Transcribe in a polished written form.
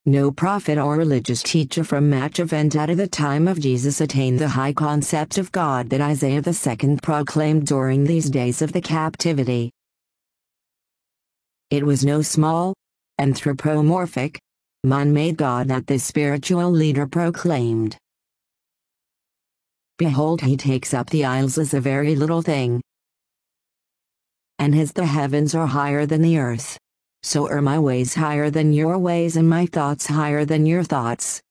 No prophet or religious teacher from much event out of the time of Jesus attained the high concept of God that Isaiah the second proclaimed during these days of the captivity. It was no small, anthropomorphic, man-made God that this spiritual leader proclaimed. Behold, he takes up the isles as a very little thing, and as the heavens are higher than the earth, so are my ways higher than your ways and my thoughts higher than your thoughts.